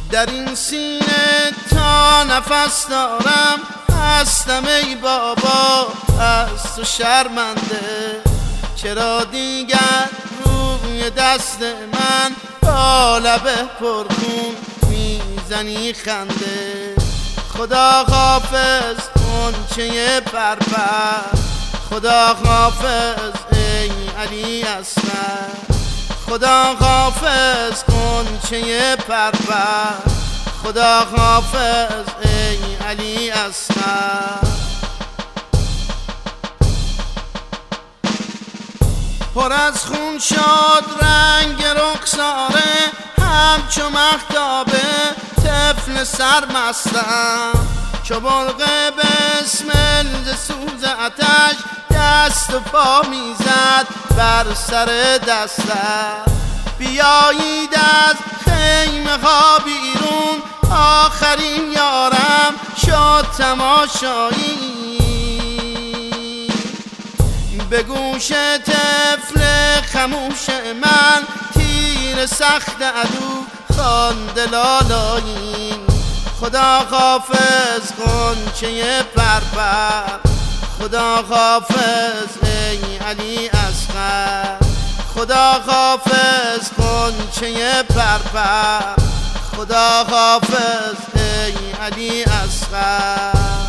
در این سینه تا نفس دارم هستم ای بابا از تو شرمنده. چرا دیگر روی دست من با لب پرخون میزنی خنده؟ خدا حافظ غنچه پرپر، خدا حافظ ای علی اصغر. خدا حافظ غنچه پرپر، خدا حافظ ای علی اصغر. پر از خون شد رنگ رخساره، همچو مهتابه طفل سرمستم. چو برق بسمل ز سوز آتش دست و پا میزد بر سر دستم. بیایید از خیمه ها بیرون، آخرین یارم شد تماشایی. به گوش طفل خموش من تیر سخت عدو خواند لالایی. خدا حافظ غنچه پرپر، خدا حافظ ای علی اصغر. خدا حافظ غنچه پرپر، خدا حافظ ای علی اصغر.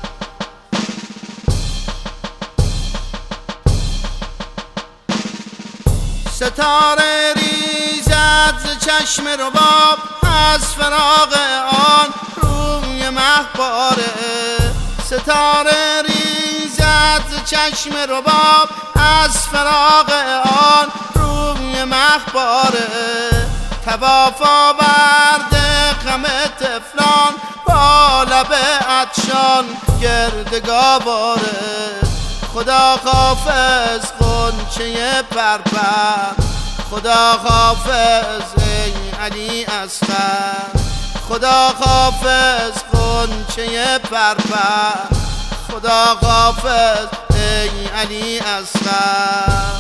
ستاره ریزد ز چشم رباب از فراق آن روی مهباره. ستاره ریزد ز چشم رباب از فراق آن روی مهباره. طواف آورده غم طفلان با لب عطشان گردگاواره. خدا حافظ غنچه پرپر، خدا حافظ ای علی اصغر. خدا حافظ غنچه پرپر، خدا حافظ ای علی اصغر.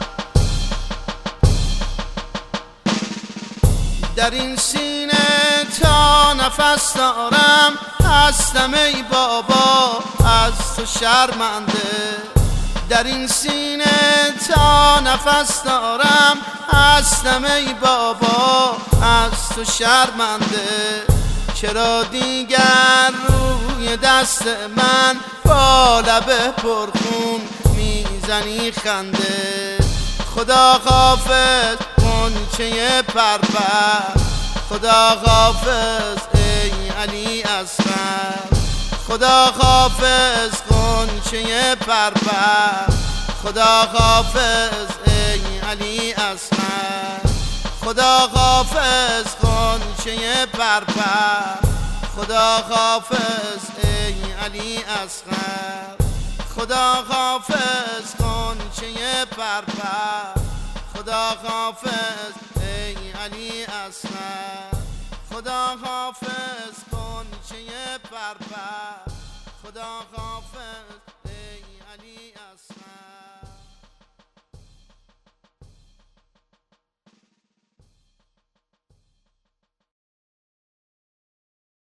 در این سینه تا نفس دارم هستم ای بابا از تو شرمنده. در این سینه تا نفس دارم هستم ای بابا از تو شرمنده. چرا دیگر روی دست من با لب پرخون میزنی خنده؟ خدا حافظ غنچه پرپر، خدا حافظ ای علی اصغر. خدا حافظ غنچه پرپر، خدا حافظ ای علی اصغر. خدا حافظ غنچه پرپر، خدا حافظ ای علی اصغر. خدا حافظ غنچه پرپر، خدا حافظ ای علی اصغر. خدا حافظ غنچه پرپر، خدا حافظ